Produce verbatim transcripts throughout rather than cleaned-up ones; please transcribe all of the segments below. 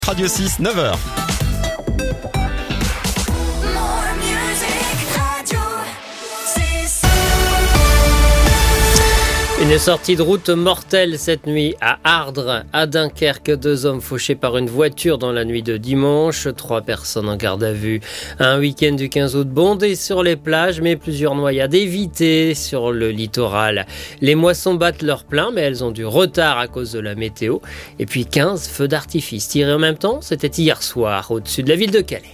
Radio six, neuf heures. Une sortie de route mortelle cette nuit à Ardres, à Dunkerque. Deux hommes fauchés par une voiture dans la nuit de dimanche. Trois personnes en garde à vue. Un week-end du quinze août bondé sur les plages, mais plusieurs noyades évitées sur le littoral. Les moissons battent leur plein, mais elles ont du retard à cause de la météo. Et puis quinze feux d'artifice tirés en même temps. C'était hier soir au-dessus de la ville de Calais.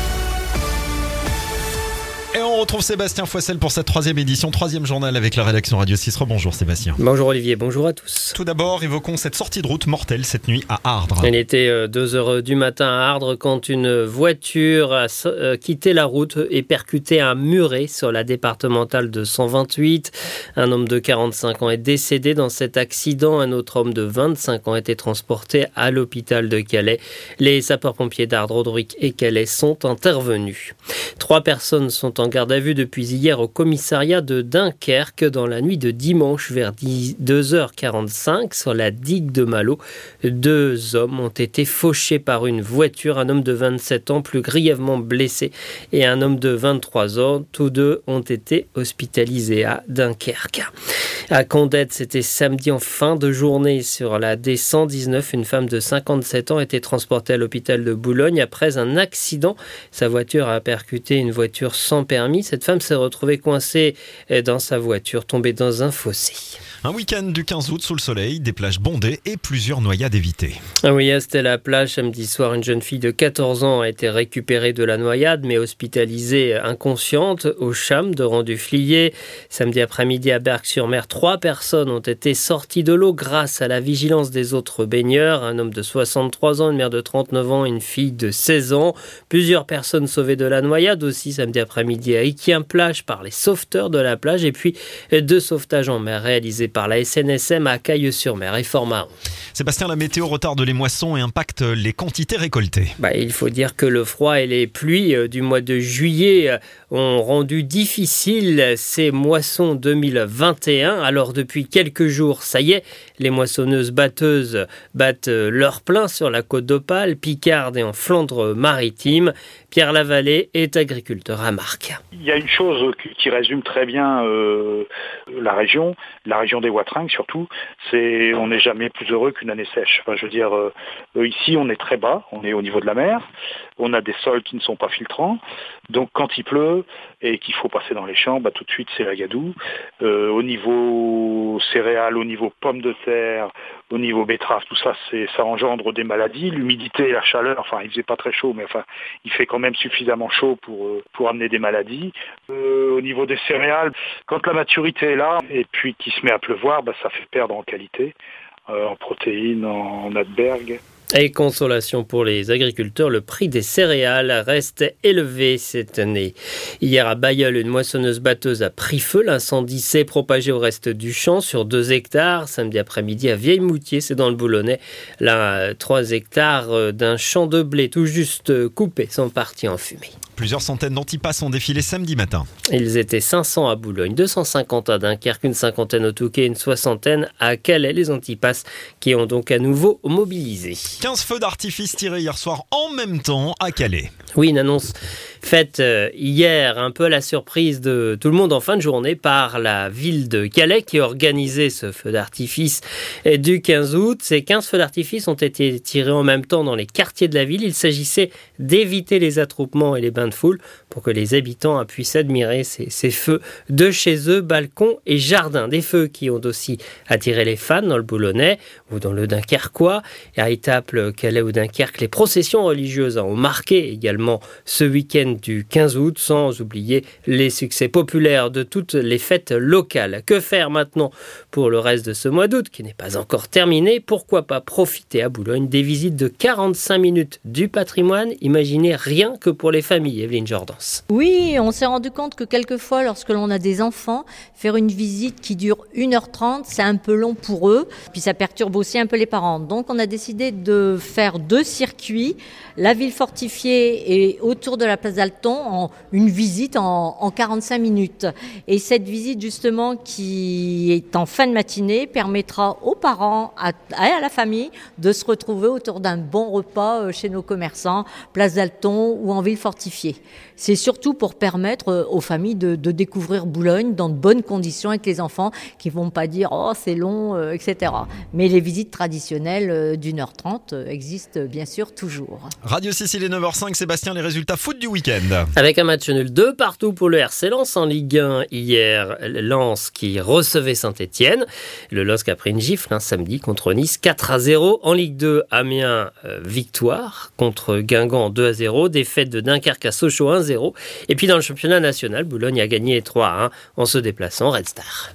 Et on retrouve Sébastien Foissel pour cette troisième édition, troisième journal avec la rédaction Radio six. Bonjour Sébastien. Bonjour Olivier, bonjour à tous. Tout d'abord, évoquons cette sortie de route mortelle cette nuit à Ardres. Il était deux heures du matin à Ardres quand une voiture a quitté la route et percuté un muret sur la départementale de cent vingt-huit. Un homme de quarante-cinq ans est décédé dans cet accident. Un autre homme de vingt-cinq ans a été transporté à l'hôpital de Calais. Les sapeurs-pompiers d'Ardres, Audric et Calais sont intervenus. Trois personnes sont en garde à vue depuis hier au commissariat de Dunkerque dans la nuit de dimanche vers deux heures quarante-cinq sur la digue de Malo. Deux hommes ont été fauchés par une voiture, un homme de vingt-sept ans plus grièvement blessé et un homme de vingt-trois ans. Tous deux ont été hospitalisés à Dunkerque. À Condette, c'était samedi en fin de journée sur la D cent dix-neuf. Une femme de cinquante-sept ans a été transportée à l'hôpital de Boulogne après un accident. Sa voiture a percuté une voiture sans permis. Cette femme s'est retrouvée coincée dans sa voiture, tombée dans un fossé. Un week-end du quinze août sous le soleil, des plages bondées et plusieurs noyades évitées. Ah oui, c'était la plage samedi soir. Une jeune fille de quatorze ans a été récupérée de la noyade, mais hospitalisée inconsciente au Cham de Rendu-Fliers. Samedi après-midi à Berck-sur-Mer, trois personnes ont été sorties de l'eau grâce à la vigilance des autres baigneurs. Un homme de soixante-trois ans, une mère de trente-neuf ans et une fille de seize ans. Plusieurs personnes sauvées de la noyade aussi samedi après-midi à Iquien-Plage par les sauveteurs de la plage. Et puis deux sauvetages en mer réalisés par la S N S M à Cailleux-sur-Mer et Fort-Mahon. Sébastien, la météo retarde les moissons et impacte les quantités récoltées. Bah, il faut dire que le froid et les pluies du mois de juillet ont rendu difficile ces moissons deux mille vingt et un. Alors depuis quelques jours, ça y est, les moissonneuses batteuses battent leur plein sur la côte d'Opale, Picarde et en Flandre-Maritime. Pierre Lavallée est agriculteur à Marques. Il y a une chose qui résume très bien euh, la région, la région des Watringues surtout, c'est on n'est jamais plus heureux qu'une année sèche. Enfin, je veux dire, euh, ici on est très bas, on est au niveau de la mer, on a des sols qui ne sont pas filtrants, donc quand il pleut et qu'il faut passer dans les champs, bah, tout de suite c'est la gadoue. Euh, au niveau céréales, au niveau pommes de terre, au niveau betterave, tout ça, c'est, ça engendre des maladies. L'humidité et la chaleur, enfin il faisait pas très chaud, mais enfin il fait quand même suffisamment chaud pour, pour amener des maladies. Euh, au niveau des céréales, quand la maturité est là et puis qu'il se met à pleuvoir, bah, ça fait perdre en qualité, euh, en protéines, en, en Adberg. Et consolation pour les agriculteurs, le prix des céréales reste élevé cette année. Hier à Bailleul, une moissonneuse batteuse a pris feu. L'incendie s'est propagé au reste du champ sur deux hectares. Samedi après-midi à Vieille-Moutier, c'est dans le Boulonnais. Là, trois hectares d'un champ de blé tout juste coupé sont partis en fumée. Plusieurs centaines d'antipasses ont défilé samedi matin. Ils étaient cinq cents à Boulogne, deux cent cinquante à Dunkerque, une cinquantaine au Touquet, une soixantaine à Calais. Les antipasses qui ont donc à nouveau mobilisé. quinze feux d'artifice tirés hier soir en même temps à Calais. Oui, une annonce faite hier, un peu à la surprise de tout le monde en fin de journée par la ville de Calais qui organisait ce feu d'artifice du quinze août. Ces quinze feux d'artifice ont été tirés en même temps dans les quartiers de la ville. Il s'agissait d'éviter les attroupements et les bains de foule pour que les habitants puissent admirer ces, ces feux de chez eux, balcons et jardins. Des feux qui ont aussi attiré les fans dans le Boulonnais ou dans le Dunkerquois. Et à Étaples, Calais ou Dunkerque, les processions religieuses ont marqué également ce week-end du quinze août, sans oublier les succès populaires de toutes les fêtes locales. Que faire maintenant pour le reste de ce mois d'août qui n'est pas encore terminé? Pourquoi pas profiter à Boulogne des visites de quarante-cinq minutes du patrimoine? Imaginez rien que pour les familles, Evelyne Jordans. Oui, on s'est rendu compte que quelquefois, lorsque l'on a des enfants, faire une visite qui dure une heure trente, c'est un peu long pour eux, puis ça perturbe aussi un peu les parents. Donc on a décidé de faire deux circuits, la ville fortifiée et autour de la place d'Alton en une visite en, en quarante-cinq minutes. Et cette visite justement qui est en fin de matinée permettra aux parents à, à la famille de se retrouver autour d'un bon repas chez nos commerçants, place d'Alton ou en ville fortifiée. C'est surtout pour permettre aux familles de, de découvrir Boulogne dans de bonnes conditions avec les enfants qui ne vont pas dire « oh c'est long euh, », et cetera. Mais les visites traditionnelles euh, d'une heure trente euh, existent bien sûr toujours. Radio six, il est neuf heures cinq, Sébastien, les résultats foot du week-end. Avec un match nul deux partout pour le R C Lens en Ligue un hier, Lens qui recevait Saint-Etienne. Le L O S C a pris une gifle un samedi contre Nice quatre à zéro. En Ligue deux, Amiens euh, victoire contre Guingamp deux à zéro. Défaite de Dunkerque à Sochaux un zéro. Et puis dans le championnat national, Boulogne a gagné trois à un en se déplaçant Red Star.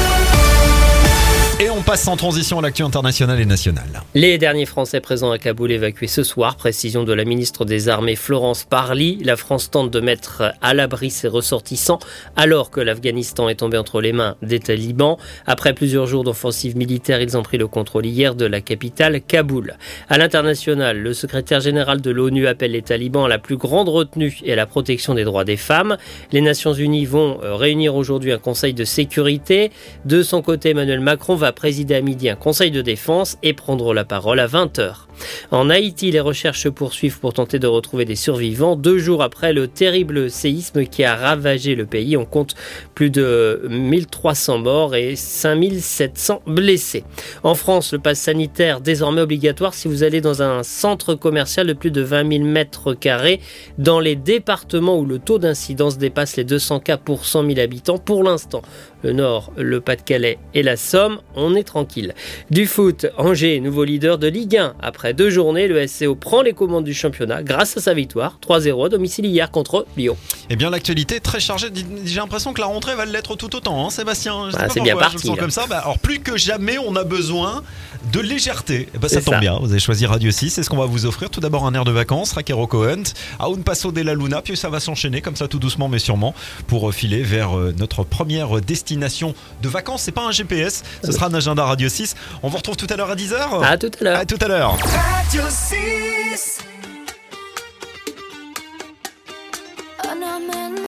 Et on passe sans transition à l'actu internationale et nationale. Les derniers Français présents à Kaboul évacués ce soir. Précision de la ministre des Armées Florence Parly. La France tente de mettre à l'abri ses ressortissants alors que l'Afghanistan est tombé entre les mains des talibans. Après plusieurs jours d'offensive militaire, ils ont pris le contrôle hier de la capitale Kaboul. À l'international, le secrétaire général de l'ONU appelle les talibans à la plus grande retenue et à la protection des droits des femmes. Les Nations Unies vont réunir aujourd'hui un conseil de sécurité. De son côté, Emmanuel Macron va présider à midi un conseil de défense et prendre la parole à vingt heures. En Haïti, les recherches se poursuivent pour tenter de retrouver des survivants. Deux jours après le terrible séisme qui a ravagé le pays, on compte plus de mille trois cents morts et cinq mille sept cents blessés. En France, le pass sanitaire désormais obligatoire si vous allez dans un centre commercial de plus de vingt mille mètres carrés dans les départements où le taux d'incidence dépasse les deux cents cas pour cent mille habitants. Pour l'instant, le Nord, le Pas-de-Calais et la Somme, on est tranquille. Du foot, Angers, nouveau leader de Ligue un. Après deux journées, le S C O prend les commandes du championnat grâce à sa victoire trois à zéro à domicile hier contre Lyon. Eh bien, l'actualité est très chargée. J'ai l'impression que la rentrée va l'être tout autant, hein, Sébastien. Je sais bah, pas c'est pourquoi, bien parti. je le sens comme ça. Bah, alors, plus que jamais, on a besoin de légèreté. Eh ben, ça C'est tombe ça. bien. Vous avez choisi Radio six. C'est ce qu'on va vous offrir. Tout d'abord, un air de vacances, Raquel Hunt, à Un Paso de la Luna. Puis ça va s'enchaîner comme ça, tout doucement, mais sûrement, pour filer vers notre première destination de vacances. C'est pas un G P S. Ce sera un agenda Radio six. On vous retrouve tout à l'heure à dix heures. À tout à l'heure. À tout à l'heure. Radio six.